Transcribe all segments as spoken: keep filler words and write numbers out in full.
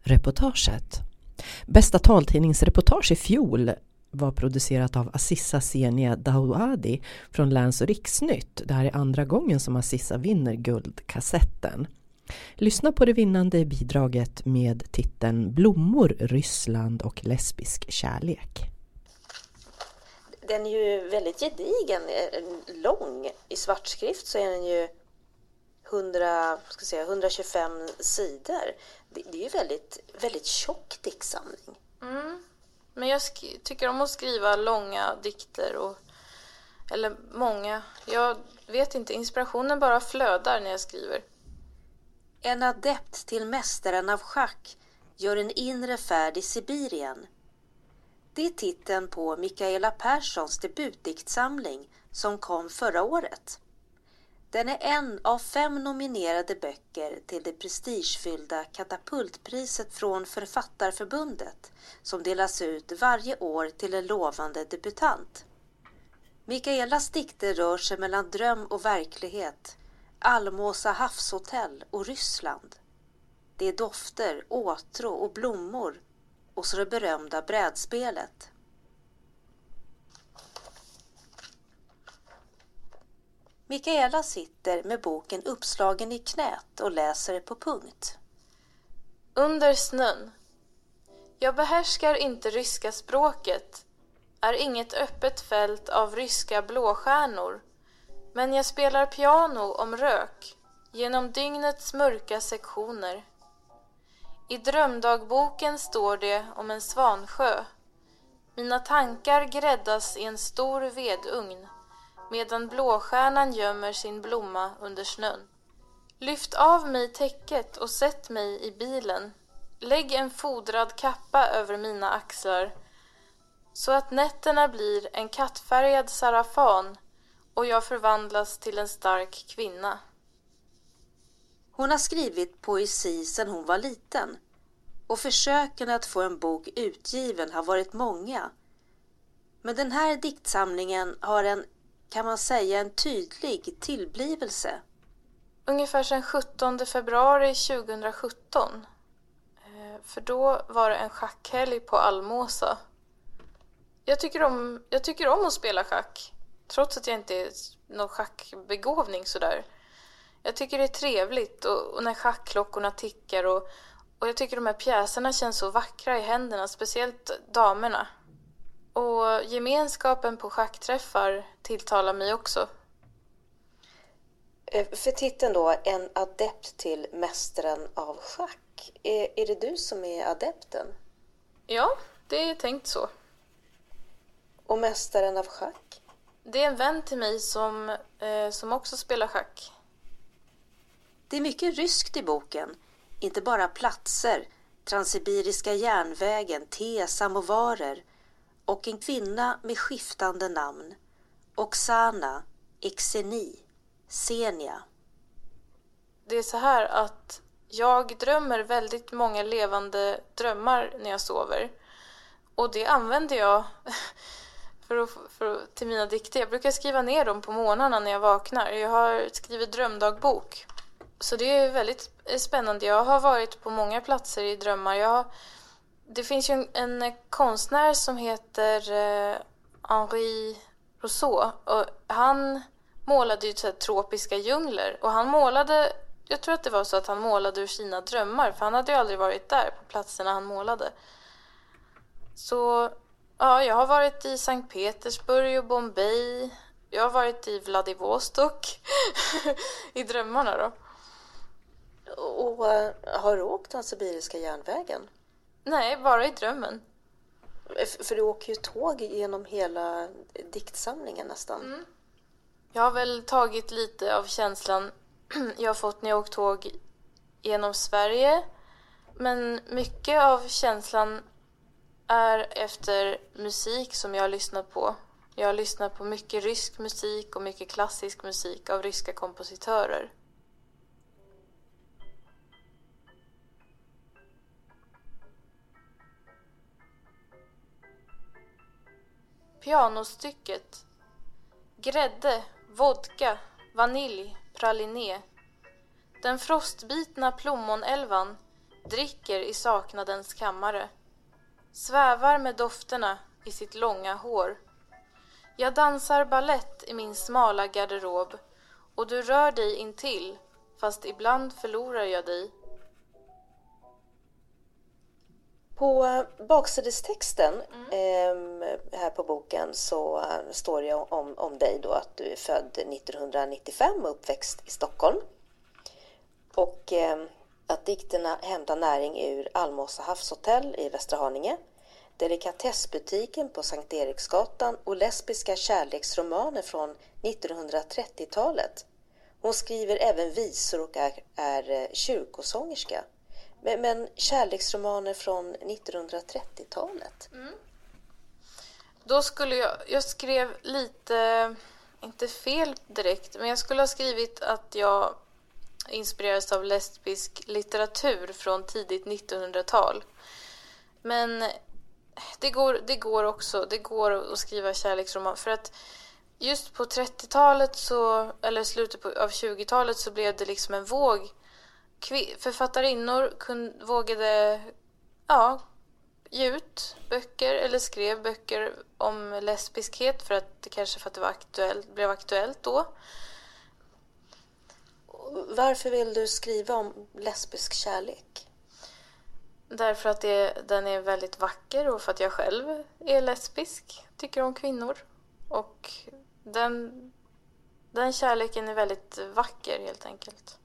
reportaget. Bästa taltidningsreportage i fjol var producerat av Aziza Senia Daouadi från Läns- och Riksnytt. Det här är andra gången som Aziza vinner guldkassetten. Lyssna på det vinnande bidraget med titeln Blommor, Ryssland och lesbisk kärlek. Den är ju väldigt gedigen, lång. I svartskrift så är den ju hundra, ska jag säga, hundratjugofem sidor. Det, det är ju väldigt, väldigt tjock diktsamling. Mm. Men jag sk- tycker om att skriva långa dikter. Och, eller många. Jag vet inte, inspirationen bara flödar när jag skriver. En adept till mästaren av schack gör en inre färd i Sibirien. Det är titeln på Mikaela Perssons debutdiktsamling som kom förra året. Den är en av fem nominerade böcker till det prestigefyllda katapultpriset från Författarförbundet som delas ut varje år till en lovande debutant. Mikaelas dikter rör sig mellan dröm och verklighet, Almåsa havshotell och Ryssland. Det är dofter, åtrå och blommor och så det berömda brädspelet. Mikaela sitter med boken uppslagen i knät och läser på punkt. Under snön. Jag behärskar inte ryska språket, är inget öppet fält av ryska blåstjärnor, men jag spelar piano om rök genom dygnets mörka sektioner. I drömdagboken står det om en svansjö. Mina tankar gräddas i en stor vedugn, medan blåstjärnan gömmer sin blomma under snön. Lyft av mig täcket och sätt mig i bilen. Lägg en fodrad kappa över mina axlar, så att nätterna blir en kattfärgad sarafan och jag förvandlas till en stark kvinna. Hon har skrivit poesi sedan hon var liten och försöken att få en bok utgiven har varit många. Men den här diktsamlingen har en, kan man säga, en tydlig tillblivelse. Ungefär sedan sjuttonde februari tjugosjutton. För då var det en schackhelg på Almåsa. Jag tycker om, jag tycker om att spela schack, trots att jag inte är någon schackbegåvning sådär. Jag tycker det är trevligt och, och när schackklockorna tickar och, och jag tycker de här pjäserna känns så vackra i händerna, speciellt damerna. Och gemenskapen på schackträffar tilltalar mig också. För titeln då, en adept till mästaren av schack. Är, är det du som är adepten? Ja, det är tänkt så. Och mästaren av schack? Det är en vän till mig som, eh, som också spelar schack. Det är mycket ryskt i boken. Inte bara platser, Transsibiriska järnvägen, te, samovarer och en kvinna med skiftande namn. Oksana, Exeni, Senia. Det är så här att jag drömmer väldigt många levande drömmar när jag sover. Och det använder jag för att, för att, till mina dikter. Jag brukar skriva ner dem på morgnarna när jag vaknar. Jag har skrivit drömdagbok. Så det är väldigt spännande. Jag har varit på många platser i drömmar. Jag har, det finns ju en, en konstnär som heter eh, Henri Rousseau. Och han målade ju så här tropiska djungler. Och han målade, jag tror att det var så att han målade ur sina drömmar. För han hade ju aldrig varit där på platserna han målade. Så ja, jag har varit i Sankt Petersburg och Bombay. Jag har varit i Vladivostok i drömmarna då. Och uh, har du åkt den sibiriska järnvägen? Nej, bara i drömmen. F- för du åker ju tåg genom hela diktsamlingen nästan. Mm. Jag har väl tagit lite av känslan jag har fått när jag åkt tåg genom Sverige. Men mycket av känslan är efter musik som jag har lyssnat på. Jag har lyssnat på mycket rysk musik och mycket klassisk musik av ryska kompositörer. Pianostycket. Grädde, vodka, vanilj, praliné. Den frostbitna plommonälvan dricker i saknadens kammare, svävar med dofterna i sitt långa hår. Jag dansar ballett i min smala garderob och du rör dig intill, fast ibland förlorar jag dig. På baksidestexten mm. eh, här på boken så äh, står det om, om dig då att du är född nittonhundranittiofem och uppväxt i Stockholm. Och eh, att dikterna hämtar näring ur Almosa havshotell i Västra Haninge, delikatessbutiken på Sankt Eriksgatan och lesbiska kärleksromaner från nittonhundratrettiotalet. Hon skriver även visor och är, är kyrkosångerska. Men, men kärleksromaner från nittonhundratrettiotalet. Mm. Då skulle jag, jag skrev lite, inte fel direkt, men jag skulle ha skrivit att jag inspirerades av lesbisk litteratur från tidigt nittonhundratal. Men det går, det går också, det går att skriva kärleksroman för att just på trettiotalet så, eller slutet på, av tjugotalet så blev det liksom en våg. Författarinnor kunde, vågade ja, ge ut böcker eller skrev böcker om lesbiskhet för att det kanske för att det var aktuellt, blev aktuellt då. Varför vill du skriva om lesbisk kärlek? Därför att det, den är väldigt vacker och för att jag själv är lesbisk, tycker om kvinnor. Och den, den kärleken är väldigt vacker helt enkelt.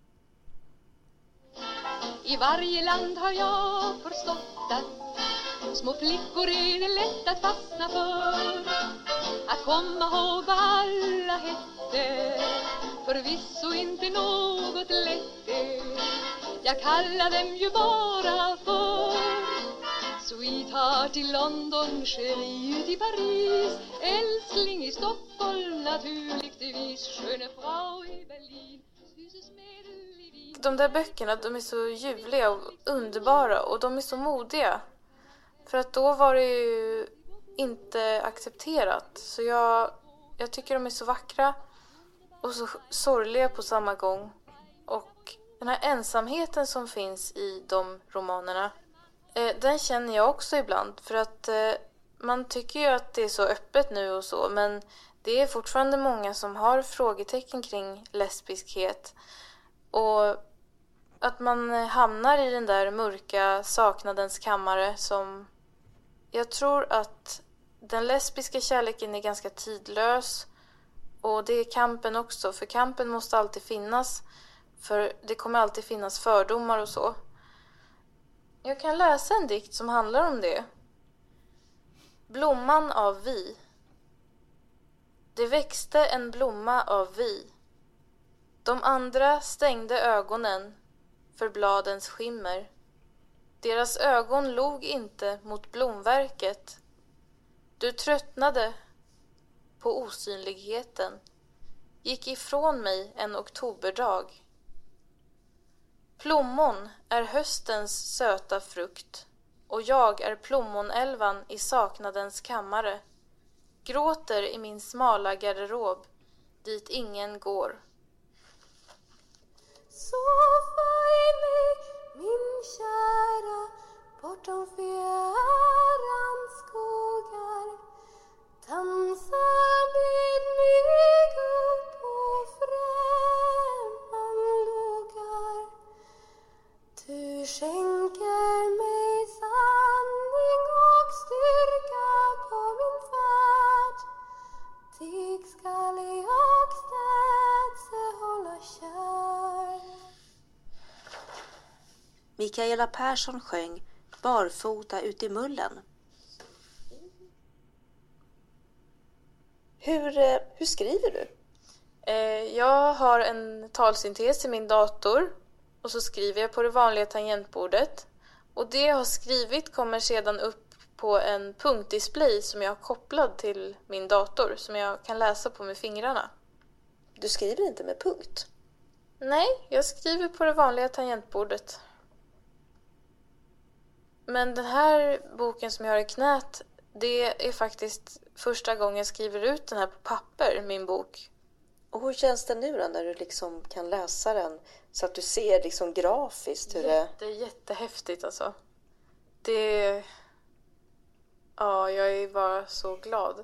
I varje land har jag förstått att små flickor är det lätt att fastna för. Att komma ihåg vad alla hette, förvisso inte något lätt är. Jag kallar dem ju bara för Sweetheart i London, Cherie ut i Paris, älskling i Stockholm, naturligtvis, sköne Frau i Berlin, süßes Mädel i Wien. De där böckerna, de är så ljuvliga och underbara och de är så modiga. För att då var det ju inte accepterat. Så jag, jag tycker de är så vackra och så sorgliga på samma gång. Och den här ensamheten som finns i de romanerna, eh, den känner jag också ibland. För att eh, man tycker ju att det är så öppet nu och så. Men det är fortfarande många som har frågetecken kring lesbiskhet. Och att man hamnar i den där mörka saknadens kammare som... Jag tror att den lesbiska kärleken är ganska tidlös. Och det är kampen också. För kampen måste alltid finnas. För det kommer alltid finnas fördomar och så. Jag kan läsa en dikt som handlar om det. Blomman av vi. Det växte en blomma av vi. De andra stängde ögonen för bladens skimmer. Deras ögon log inte mot blomverket. Du tröttnade på osynligheten. Gick ifrån mig en oktoberdag. Plommon är höstens söta frukt och jag är plommonälvan i saknadens kammare. Gråter i min smala garderob dit ingen går. Sova i mig, min kära, bortom fjärran skogar. Dansa med mig upp på främman lågar. Du skänker mig sanning och styrka på min färd. Dig skall jag städse hålla kär. Mikaela Persson sjöng Barfota ut i mullen. Hur, hur skriver du? Jag har en talsyntes i min dator och så skriver jag på det vanliga tangentbordet. Och det jag har skrivit kommer sedan upp på en punktdisplay som jag har kopplad till min dator som jag kan läsa på med fingrarna. Du skriver inte med punkt? Nej, jag skriver på det vanliga tangentbordet. Men den här boken som jag har i knät, det är faktiskt första gången jag skriver ut den här på papper, min bok. Och hur känns det nu då när du liksom kan läsa den så att du ser liksom grafiskt hur det... Det är jättehäftigt alltså. Det... Ja, jag är bara så glad.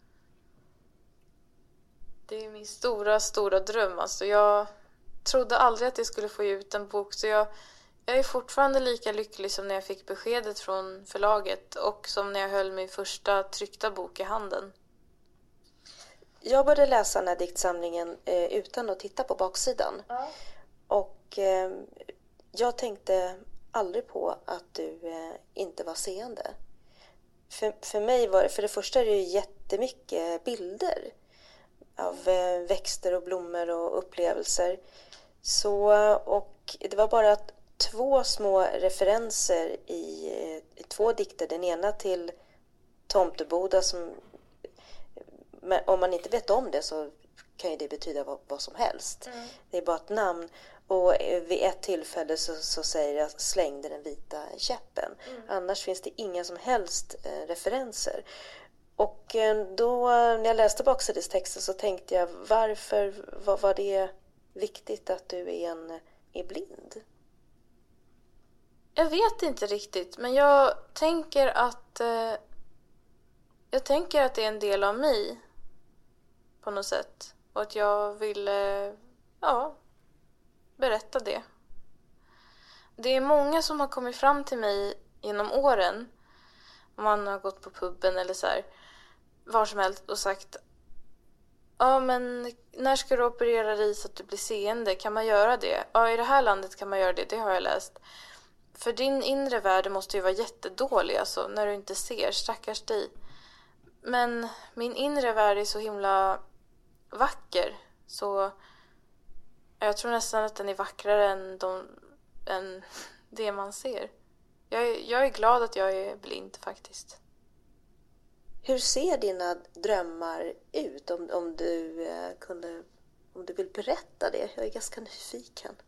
Det är min stora, stora dröm. Alltså jag trodde aldrig att jag skulle få ut en bok. Så jag, jag är fortfarande lika lycklig som när jag fick beskedet från förlaget. Och som när jag höll min första tryckta bok i handen. Jag började läsa den här diktsamlingen eh, utan att titta på baksidan. Ja. Och eh, jag tänkte aldrig på att du eh, inte var seende. För, för mig var det, för det första är det ju jättemycket bilder av eh, växter och blommor och upplevelser. Så, och det var bara två små referenser i, i två dikter. Den ena till Tomteboda som... Men om man inte vet om det så kan ju det betyda vad, vad som helst. Mm. Det är bara ett namn. Och vid ett tillfälle så, så säger jag slängde den vita käppen. Mm. Annars finns det inga som helst eh, referenser. Och eh, då när jag läste baksidestexten så tänkte jag varför var, var det viktigt att du är, en, är blind? Jag vet inte riktigt, men jag tänker att eh, jag tänker att det är en del av mig på något sätt. Och att jag vill eh, ja, berätta det. Det är många som har kommit fram till mig genom åren. Om man har gått på puben eller så här, var som helst och sagt: ja, men när ska du operera dig så att du blir seende? Kan man göra det? Ja, i det här landet kan man göra det. Det har jag läst. För din inre värld måste ju vara jättedålig alltså, när du inte ser. Stackars dig. Men min inre värld är så himla vacker. Så jag tror nästan att den är vackrare än, de, än det man ser. Jag är, jag är glad att jag är blind faktiskt. Hur ser dina drömmar ut? Om, om, du, eh, kunde, om du vill berätta det. Jag är ganska nyfiken.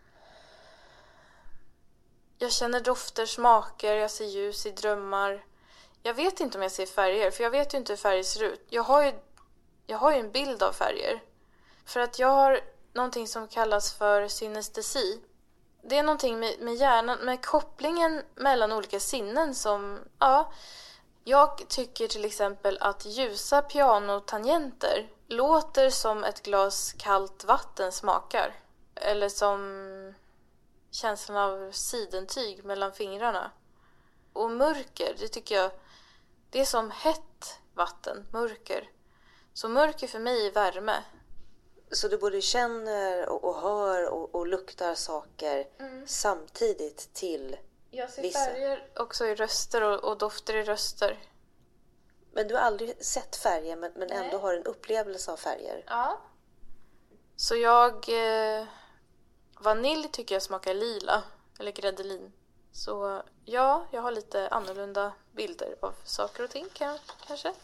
Jag känner dofter, smaker, jag ser ljus i drömmar. Jag vet inte om jag ser färger, för jag vet ju inte hur färger ser ut. Jag har ju, jag har ju en bild av färger. För att jag har någonting som kallas för synestesi. Det är någonting med, med hjärnan, med kopplingen mellan olika sinnen som, ja... Jag tycker till exempel att ljusa pianotangenter låter som ett glas kallt vatten smakar. Eller som känslan av sidentyg mellan fingrarna. Och mörker, det tycker jag, det är som hett vatten, mörker. Så mörker för mig är värme. Så du både känner och, och hör och, och luktar saker mm. samtidigt till jag ser vissa. Färger också i röster och, och dofter i röster. Men du har aldrig sett färger men, men ändå har en upplevelse av färger. Ja. Så jag... Eh, vanilj tycker jag smakar lila. Eller gräddelin. Så ja, jag har lite annorlunda bilder av saker och ting kan, kanske.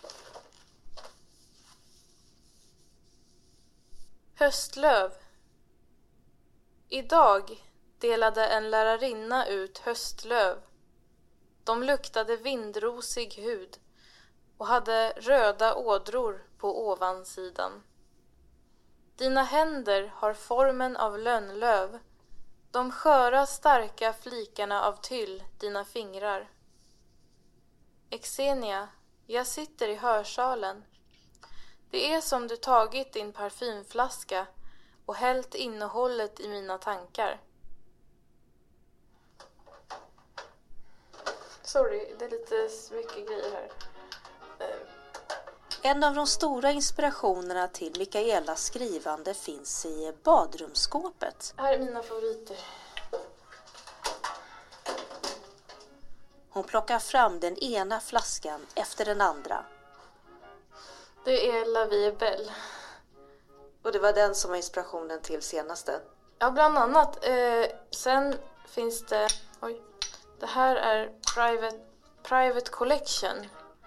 Höstlöv. Idag delade en lärarinna ut höstlöv. De luktade vindrosig hud och hade röda ådror på ovansidan. Dina händer har formen av lönnlöv. De sköra starka flikarna av tyll, dina fingrar. Exenia, jag sitter i hörsalen. Det är som du tagit din parfymflaska och hällt innehållet i mina tankar. Sorry, det är lite mycket grejer här. En av de stora inspirationerna till Mikaelas skrivande finns i badrumsskåpet. Här är mina favoriter. Hon plockar fram den ena flaskan efter den andra. Det är La Vie est Belle. Och det var den som var inspirationen till senaste? Ja, bland annat. Eh, sen finns det... Oj. Det här är Private, Private Collection.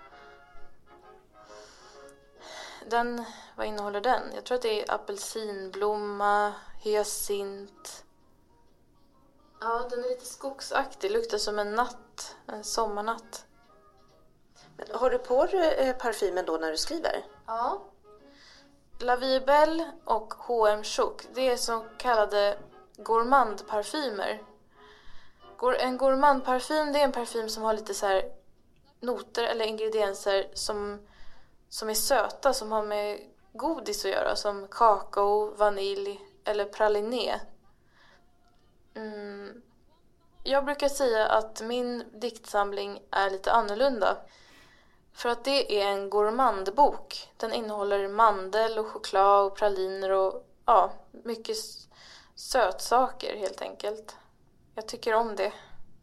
Den, vad innehåller den? Jag tror att det är apelsinblomma, hyacint. Ja, den är lite skogsaktig. Luktar som en natt, en sommarnatt. Men har du på dig parfymen då när du skriver? Ja. La Vie Belle och H och M Chouk, det är så kallade gourmandparfymer. En gourmandparfym, det är en parfym som har lite så här noter eller ingredienser som, som är söta, som har med godis att göra, som kakao, vanilj eller praliné. Mm. Jag brukar säga att min diktsamling är lite annorlunda. För att det är en gourmandbok. Den innehåller mandel och choklad och praliner och ja, mycket sötsaker helt enkelt. Jag tycker om det.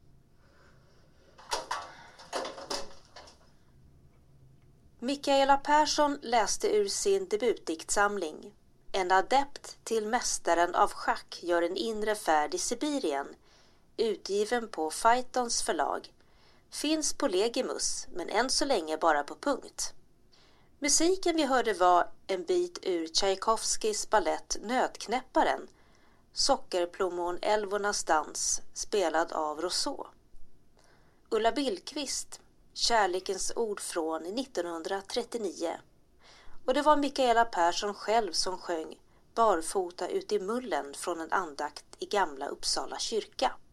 Mikaela Persson läste ur sin debutdiktsamling. En adept till mästaren av schack gör en inre färd i Sibirien. Utgiven på Fightons förlag. Finns på Legimus, men än så länge bara på punkt. Musiken vi hörde var en bit ur Tchaikovskys ballett Nötknäpparen, Sockerplommon älvornas dans, spelad av Rousseau. Ulla Billqvist, Kärlekens ord från nittonhundratrettionio. Och det var Mikaela Persson själv som sjöng Barfota ut i mullen från en andakt i Gamla Uppsala kyrka.